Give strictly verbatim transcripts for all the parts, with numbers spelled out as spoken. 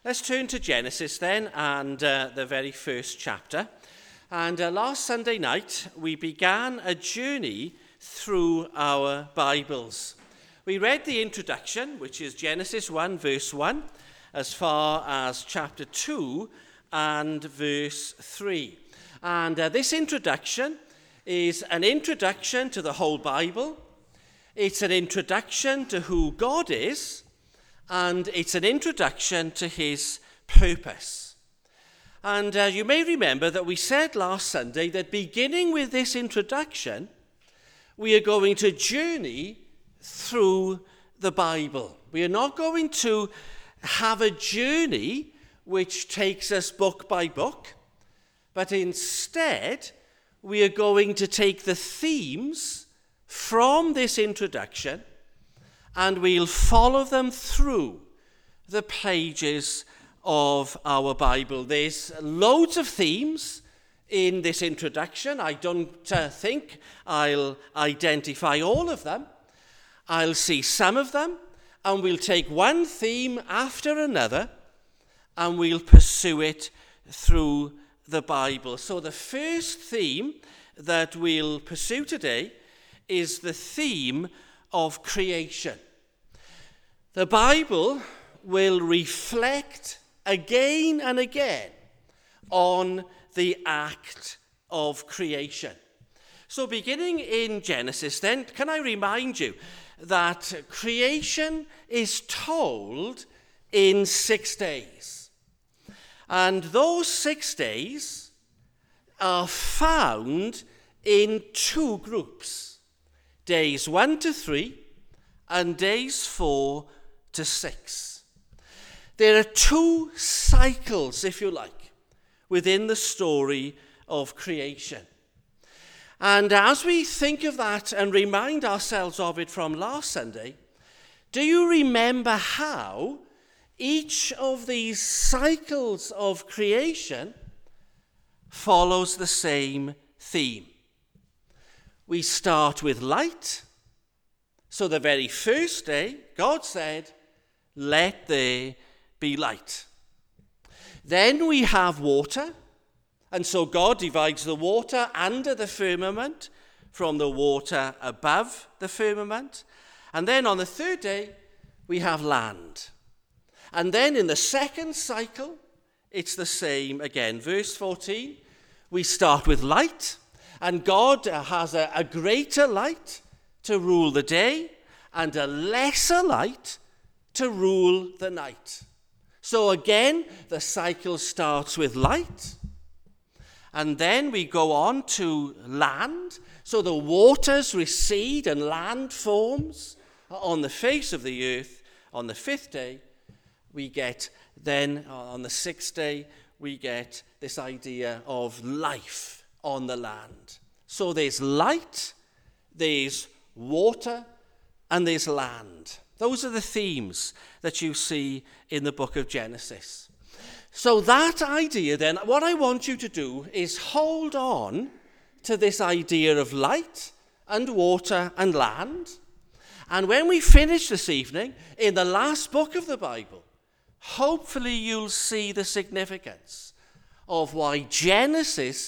Let's turn to Genesis then, and uh, the very first chapter. And uh, last Sunday night, we began a journey through our Bibles. We read the introduction, which is Genesis one, verse one, as far as chapter two and verse three. And uh, this introduction is an introduction to the whole Bible. It's an introduction to who God is, and it's an introduction to his purpose. And uh, you may remember that we said last Sunday that beginning with this introduction, we are going to journey through the Bible. We are not going to have a journey which takes us book by book, but instead we are going to take the themes from this introduction and we'll follow them through the pages of our Bible. There's loads of themes in this introduction. I don't uh, think I'll identify all of them. I'll see some of them, and we'll take one theme after another, and we'll pursue it through the Bible. So the first theme that we'll pursue today is the theme of creation. The Bible will reflect again and again on the act of creation. So beginning in Genesis then, can I remind you that creation is told in six days. And those six days are found in two groups. Days one to three and days four to six. There are two cycles, if you like, within the story of creation. And as we think of that and remind ourselves of it from last Sunday, do you remember how each of these cycles of creation follows the same theme? We start with light. So the very first day, God said, "Let there be light." Then we have water. And so God divides the water under the firmament from the water above the firmament. And then on the third day, we have land. And then in the second cycle, it's the same again. Verse fourteen, we start with light. And God has a, a greater light to rule the day and a lesser light to rule the night. So again, the cycle starts with light. And then we go on to land. So the waters recede and land forms on the face of the earth. On the fifth day, we get then, on the sixth day, we get this idea of life on the land. So there's light, there's water, and there's land. Those are the themes that you see in the book of Genesis. So that idea then, what I want you to do is hold on to this idea of light and water and land. And when we finish this evening, in the last book of the Bible, hopefully you'll see the significance of why Genesis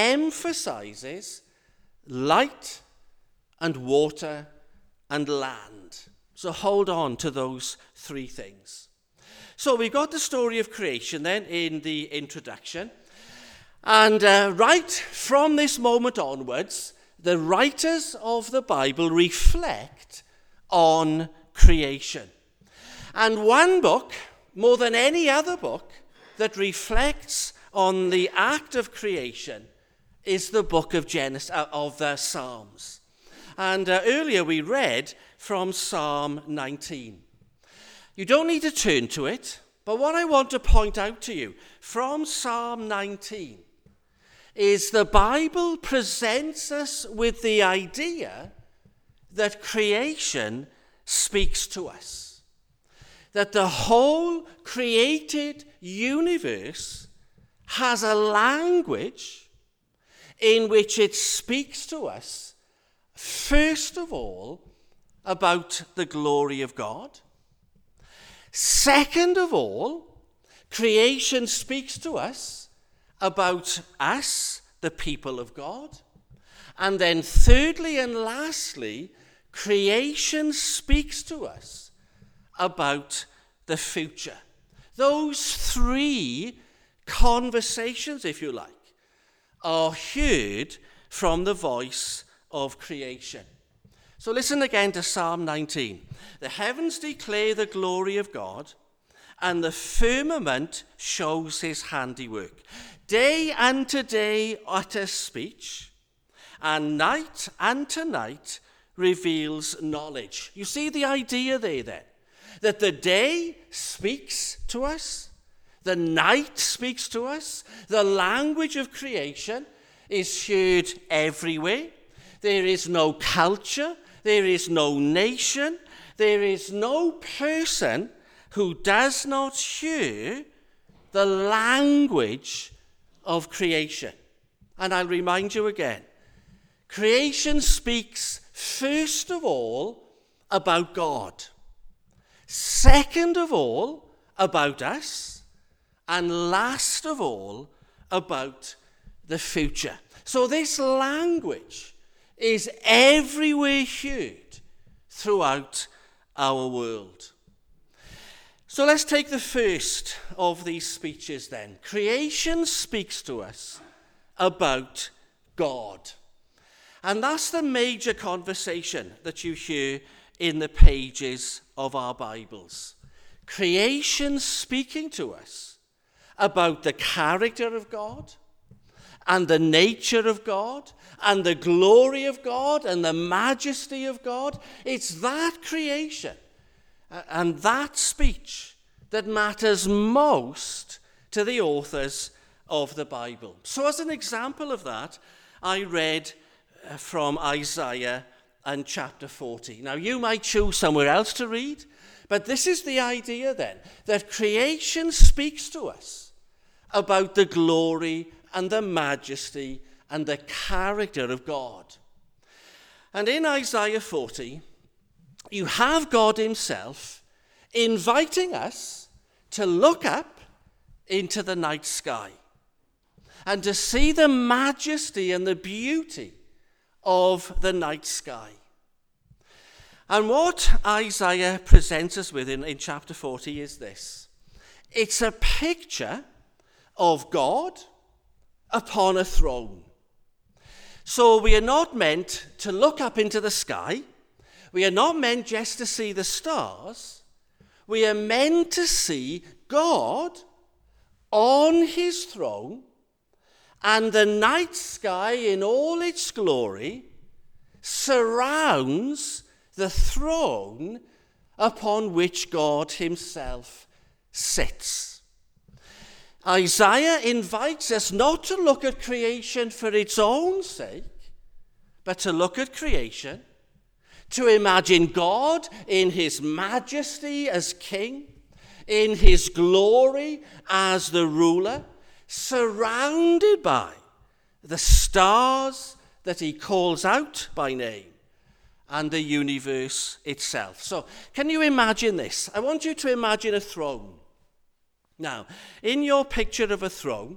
emphasizes light and water and land. So hold on to those three things. So we've got the story of creation then in the introduction. And uh, right from this moment onwards, the writers of the Bible reflect on creation. And one book, more than any other book, that reflects on the act of creation is the book of Genesis, uh, of the Psalms. And uh, earlier we read from Psalm nineteen. You don't need to turn to it, but what I want to point out to you from Psalm nineteen is the Bible presents us with the idea that creation speaks to us. That the whole created universe has a language in which it speaks to us, first of all, about the glory of God. Second of all, Creation speaks to us about us, the people of God. And then thirdly and lastly, creation speaks to us about the future. Those three conversations, if you like, are heard from the voice of creation. So listen again to Psalm nineteen. The heavens declare the glory of God, and the firmament shows his handiwork. Day unto day utters speech, and night unto night reveals knowledge. You see the idea there then? That the day speaks to us, the night speaks to us, the language of creation is heard everywhere. There is no culture, there is no nation, there is no person who does not hear the language of creation. And I'll remind you again, creation speaks first of all about God, second of all about us, and last of all about the future. So this language is everywhere heard throughout our world. So let's take the first of these speeches then. Creation speaks to us about God. And that's the major conversation that you hear in the pages of our Bibles. Creation speaking to us about the character of God, and the nature of God, and the glory of God, and the majesty of God. It's that creation and that speech that matters most to the authors of the Bible. So as an example of that, I read from Isaiah and chapter forty. Now, you might choose somewhere else to read, but this is the idea then, that creation speaks to us about the glory and the majesty and the character of God. And in Isaiah forty, you have God himself inviting us to look up into the night sky and to see the majesty and the beauty of the night sky. And what Isaiah presents us with in, in chapter forty is this. It's a picture of God upon a throne. So we are not meant to look up into the sky. We are not meant just to see the stars. We are meant to see God on his throne, and the night sky in all its glory surrounds the throne upon which God himself sits. Isaiah invites us not to look at creation for its own sake, but to look at creation, to imagine God in his majesty as king, in his glory as the ruler, surrounded by the stars that he calls out by name, and the universe itself. So, can you imagine this? I want you to imagine a throne. Now, in your picture of a throne,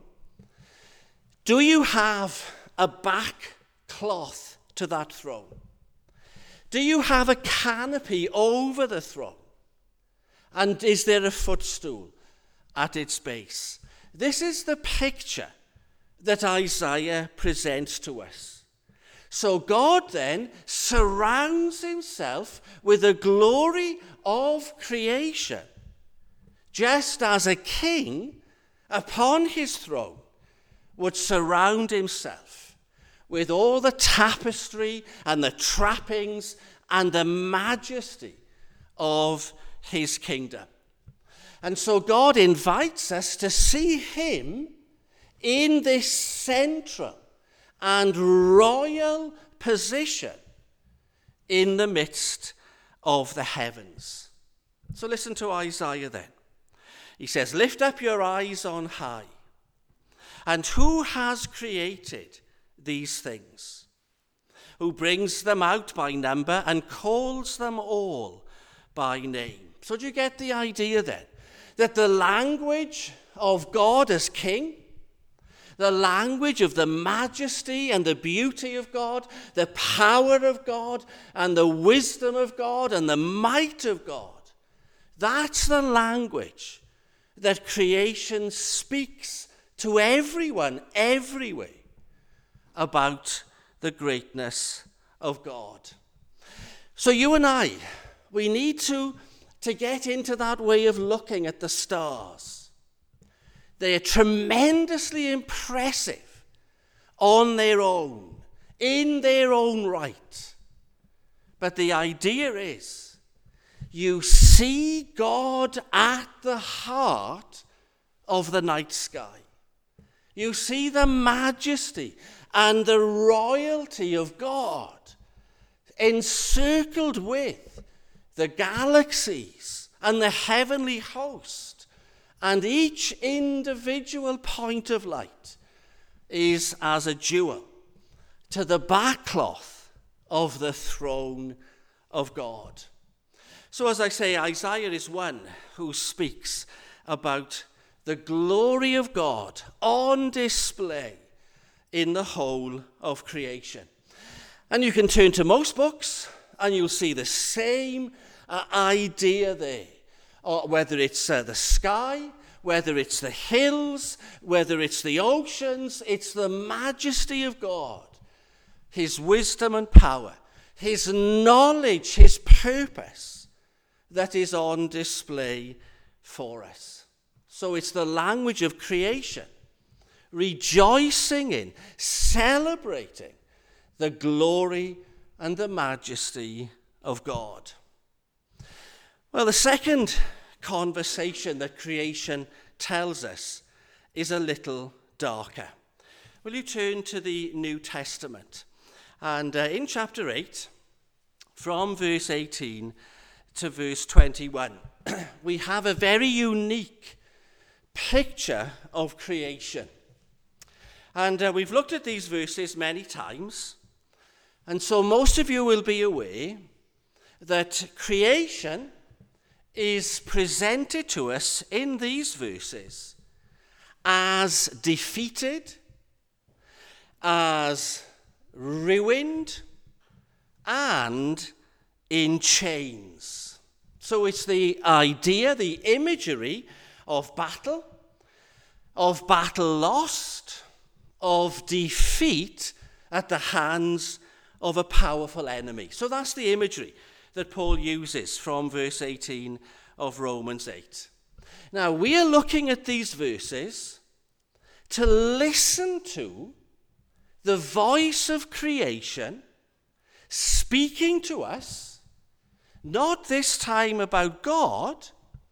do you have a back cloth to that throne? Do you have a canopy over the throne? And is there a footstool at its base? This is the picture that Isaiah presents to us. So God then surrounds himself with the glory of creation, just as a king upon his throne would surround himself with all the tapestry and the trappings and the majesty of his kingdom. And so God invites us to see him in this central and royal position in the midst of the heavens. So listen to Isaiah then. He says, "Lift up your eyes on high, and who has created these things? Who brings them out by number and calls them all by name?" So do you get the idea then? That the language of God as King, the language of the majesty and the beauty of God, the power of God and the wisdom of God and the might of God. That's the language that creation speaks to everyone, everywhere, about the greatness of God. So you and I, we need to, to get into that way of looking at the stars. They are tremendously impressive on their own, in their own right. But the idea is, you see God at the heart of the night sky. You see the majesty and the royalty of God encircled with the galaxies and the heavenly host. And each individual point of light is as a jewel to the backcloth of the throne of God. So as I say, Isaiah is one who speaks about the glory of God on display in the whole of creation. And you can turn to most books and you'll see the same uh, idea there. Or whether it's uh, the sky, whether it's the hills, whether it's the oceans, it's the majesty of God, his wisdom and power, his knowledge, his purpose that is on display for us. So it's the language of creation, rejoicing in, celebrating the glory and the majesty of God. Well, the second conversation that creation tells us is a little darker. Will you turn to the New Testament? And uh, in chapter eight, from verse eighteen to verse twenty-one, we have a very unique picture of creation. And uh, we've looked at these verses many times. And so most of you will be aware that creation is presented to us in these verses as defeated, as ruined, and in chains. So it's the idea, the imagery of battle, of battle lost, of defeat at the hands of a powerful enemy. So that's the imagery that Paul uses from verse eighteen of Romans eight. Now, we are looking at these verses to listen to the voice of creation speaking to us, not this time about God,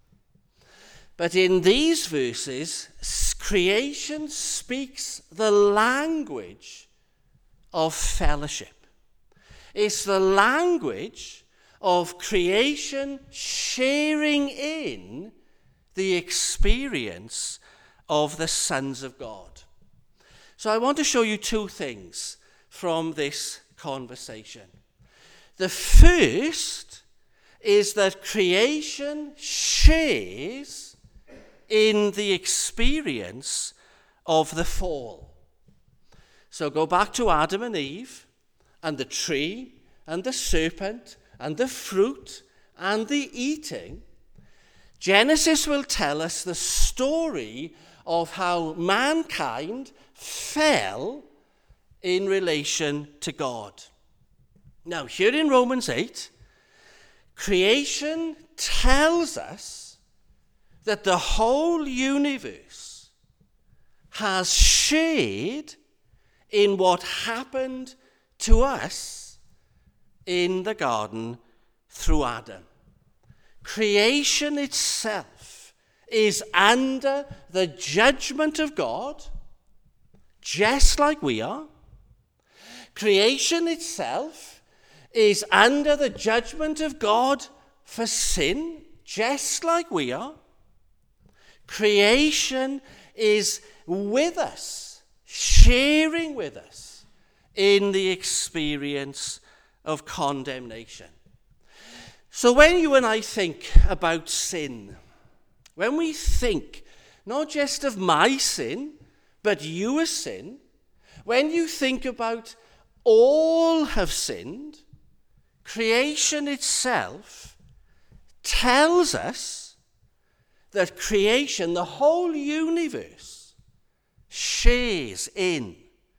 but in these verses, creation speaks the language of fellowship. It's the language of creation sharing in the experience of the sons of God. So I want to show you two things from this conversation. The first is that creation shares in the experience of the fall. So go back to Adam and Eve, and the tree, and the serpent, and the fruit, and the eating. Genesis will tell us the story of how mankind fell in relation to God. Now, here in Romans eight, creation tells us that the whole universe has shared in what happened to us in the garden through Adam. Creation itself is under the judgment of God, just like we are. Creation itself is under the judgment of God for sin, just like we are. Creation is with us, sharing with us in the experience of condemnation. So when you and I think about sin, when we think not just of my sin, but your sin, when you think about all have sinned, creation itself tells us that creation, the whole universe, shares in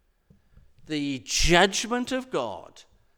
the judgment of God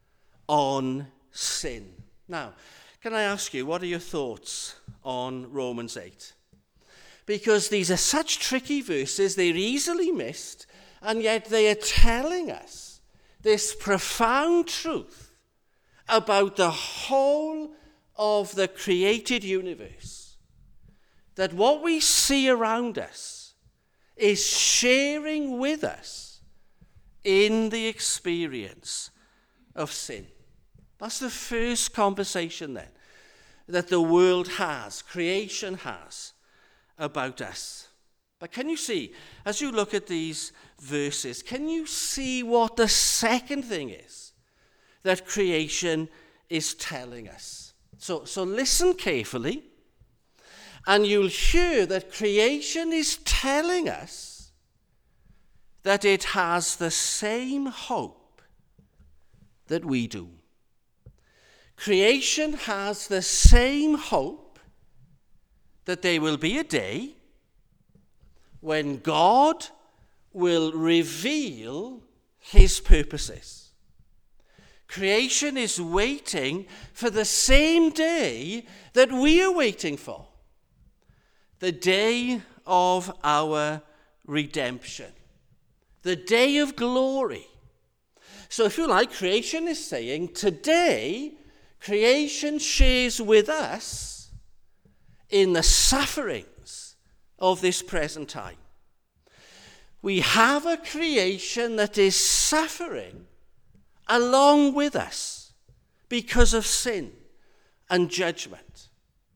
on sin. Now, can I ask you, what are your thoughts on Romans eight? Because these are such tricky verses, they're easily missed, and yet they are telling us this profound truth about the whole of the created universe. That what we see around us is sharing with us in the experience of sin. That's the first conversation then that the world has, creation has, about us. But can you see, as you look at these verses, can you see what the second thing is that creation is telling us? So, so listen carefully, and you'll hear that creation is telling us that it has the same hope that we do. Creation has the same hope that there will be a day when God will reveal his purposes. Creation is waiting for the same day that we are waiting for, the day of our redemption, the day of glory. So if you like, creation is saying, today, creation shares with us in the sufferings of this present time. We have a creation that is suffering along with us because of sin and judgment.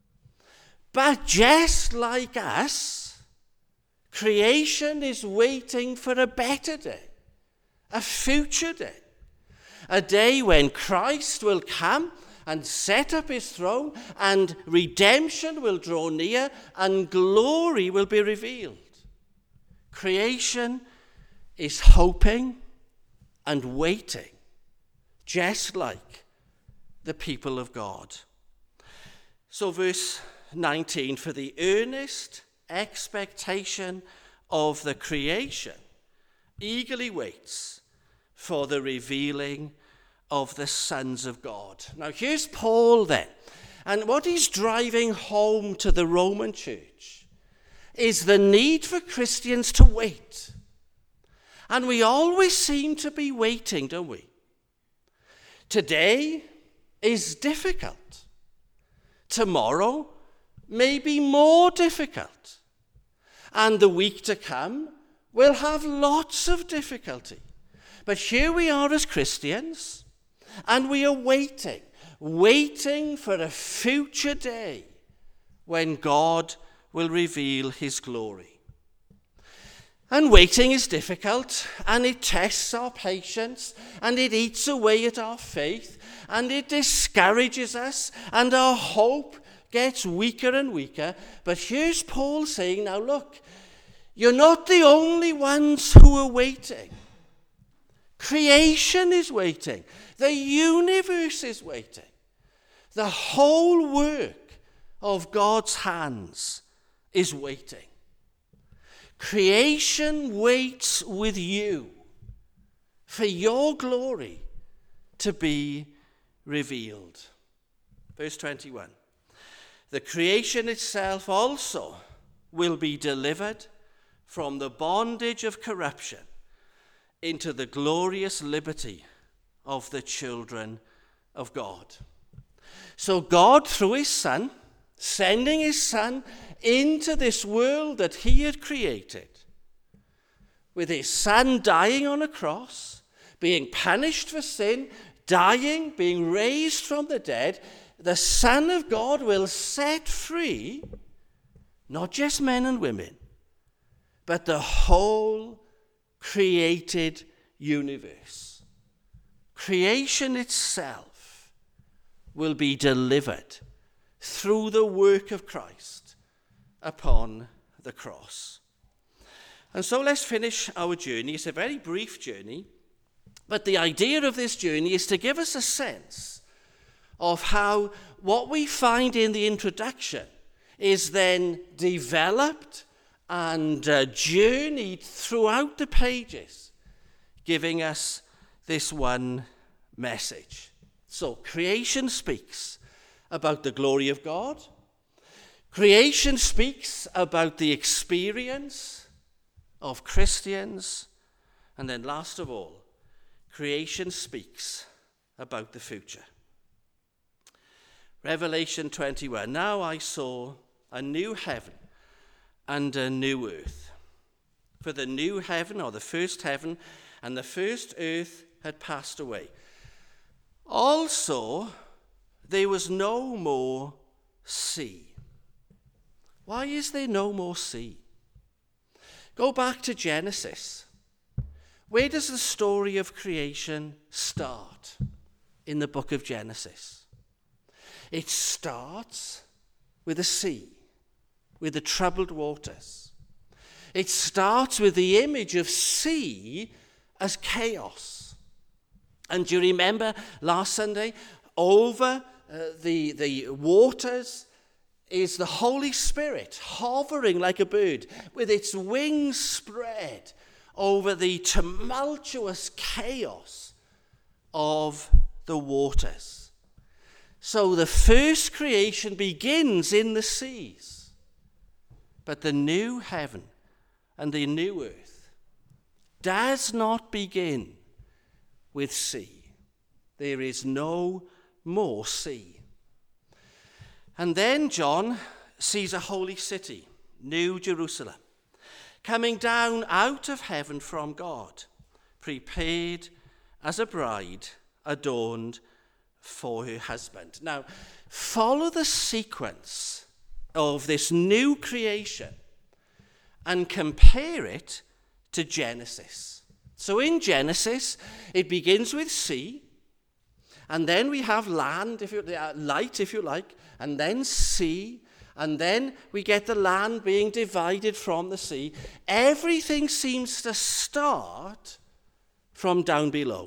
But just like us, creation is waiting for a better day, a future day, a day when Christ will come and set up his throne, and redemption will draw near, and glory will be revealed. Creation is hoping and waiting, just like the people of God. So verse nineteen, for the earnest expectation of the creation eagerly waits for the revealing of the sons of God. Now here's Paul then, and what he's driving home to the Roman church is the need for Christians to wait. And we always seem to be waiting, don't we? Today is difficult. Tomorrow may be more difficult. And the week to come will have lots of difficulty. But here we are as Christians, and we are waiting, waiting for a future day when God will reveal his glory. And waiting is difficult, and it tests our patience, and it eats away at our faith, and it discourages us, and our hope gets weaker and weaker. But here's Paul saying, now look, you're not the only ones who are waiting. Creation is waiting. The universe is waiting. The whole work of God's hands is waiting. Creation waits with you for your glory to be revealed. Verse twenty-one. The creation itself also will be delivered from the bondage of corruption into the glorious liberty of the children of God. So God, through his Son, sending his Son into this world that he had created, with his Son dying on a cross, being punished for sin, dying, being raised from the dead, the Son of God will set free not just men and women, but the whole created universe. Creation itself will be delivered through the work of Christ upon the cross. And so let's finish our journey. It's a very brief journey, but the idea of this journey is to give us a sense of how what we find in the introduction is then developed and uh, journeyed throughout the pages, giving us this one message. So creation speaks about the glory of God. Creation speaks about the experience of Christians. And then last of all, creation speaks about the future. Revelation twenty-one, now I saw a new heaven and a new earth. For the new heaven, or the first heaven, and the first earth had passed away. Also, there was no more sea. Why is there no more sea? Go back to Genesis. Where does the story of creation start in the book of Genesis? It starts with a sea, with the troubled waters. It starts with the image of sea as chaos. And do you remember last Sunday, over uh, the, the waters is the Holy Spirit hovering like a bird with its wings spread over the tumultuous chaos of the waters. So the first creation begins in the seas, but the new heaven and the new earth does not begin with sea. There is no more sea. And then John sees a holy city, New Jerusalem, coming down out of heaven from God, prepared as a bride adorned for her husband. Now, follow the sequence of this new creation and compare it to Genesis. So in Genesis, it begins with sea, and then we have land, if you, uh, light, if you like, and then sea, and then we get the land being divided from the sea. Everything seems to start from down below.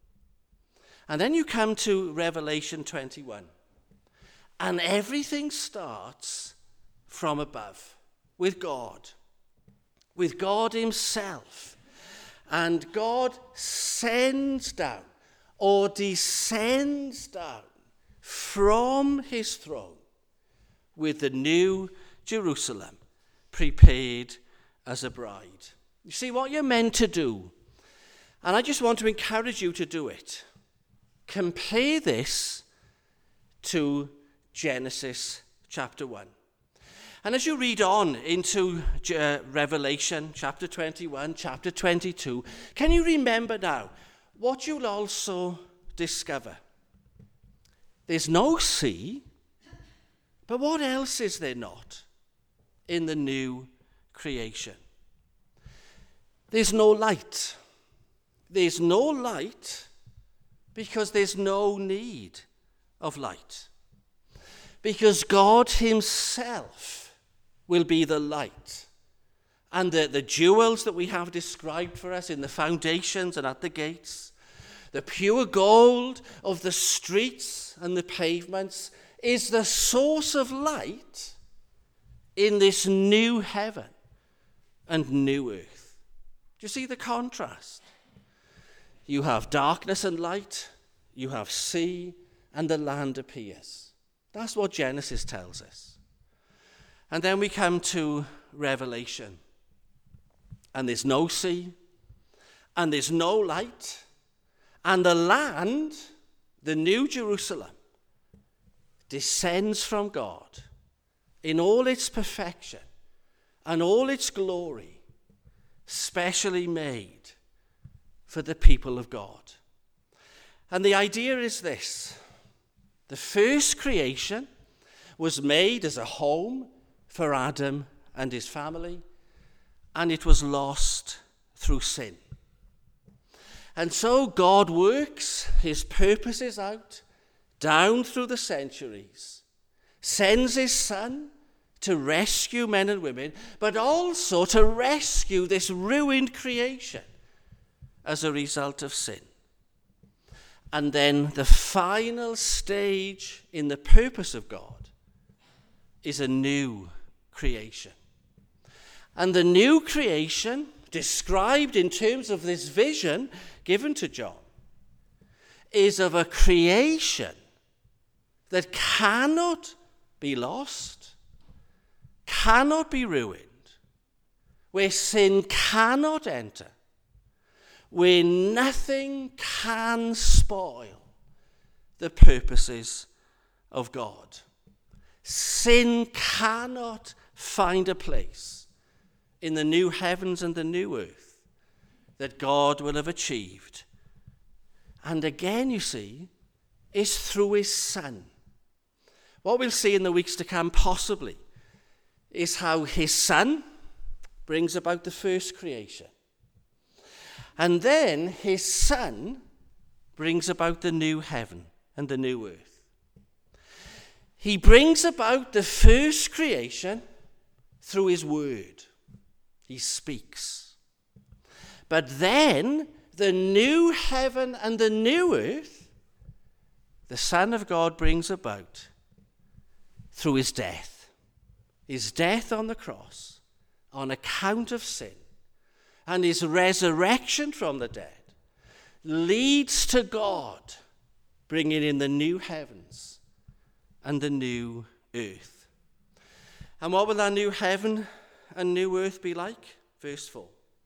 And then you come to Revelation twenty-one, and everything starts from above, with God, with God himself. And God sends down, or descends down, from his throne with the new Jerusalem prepared as a bride. You see what you're meant to do, and I just want to encourage you to do it. Compare this to Genesis chapter one. And as you read on into uh, Revelation chapter twenty-one, chapter twenty-two, can you remember now what you'll also discover? There's no sea, but what else is there not in the new creation? There's no light. There's no light because there's no need of light. Because God himself will be the light. And the, the jewels that we have described for us in the foundations and at the gates, the pure gold of the streets and the pavements, is the source of light in this new heaven and new earth. Do you see the contrast? You have darkness and light, you have sea, and the land appears. That's what Genesis tells us. And then we come to Revelation, and there's no sea, and there's no light, and the land, the New Jerusalem, descends from God in all its perfection and all its glory, specially made for the people of God. And the idea is this: the first creation was made as a home for Adam and his family, and it was lost through sin. And so God works his purposes out down through the centuries, sends his son to rescue men and women, but also to rescue this ruined creation as a result of sin. And then the final stage in the purpose of God is a new creation. And the new creation, described in terms of this vision given to John, is of a creation that cannot be lost, cannot be ruined, where sin cannot enter, where nothing can spoil the purposes of God. Sin cannot find a place in the new heavens and the new earth that God will have achieved. And again, you see, is through his Son. What we'll see in the weeks to come, possibly, is how his Son brings about the first creation. And then his Son brings about the new heaven and the new earth. He brings about the first creation through his word. He speaks. But then the new heaven and the new earth, the Son of God brings about through his death. His death on the cross on account of sin, and his resurrection from the dead leads to God bringing in the new heavens and the new earth. And what will that new heaven and new earth be like? Verse four.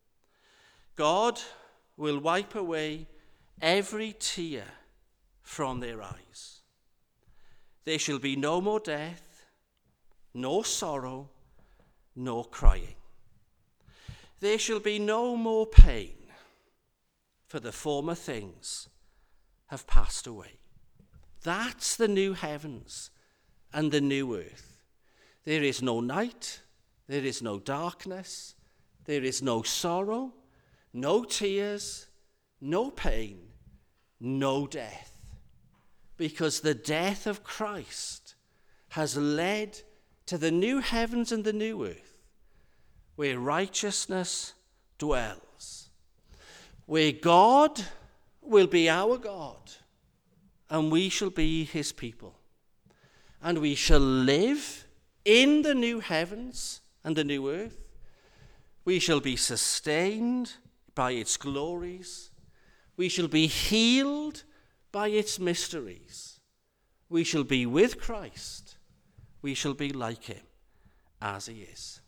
God will wipe away every tear from their eyes. There shall be no more death, no sorrow, no crying. There shall be no more pain, for the former things have passed away. That's the new heavens and the new earth. There is no night, there is no darkness, there is no sorrow, no tears, no pain, no death. Because the death of Christ has led to the new heavens and the new earth, where righteousness dwells, where God will be our God, and we shall be his people. And we shall live in the new heavens and the new earth. We shall be sustained by its glories. We shall be healed by its mysteries. We shall be with Christ. We shall be like him as he is.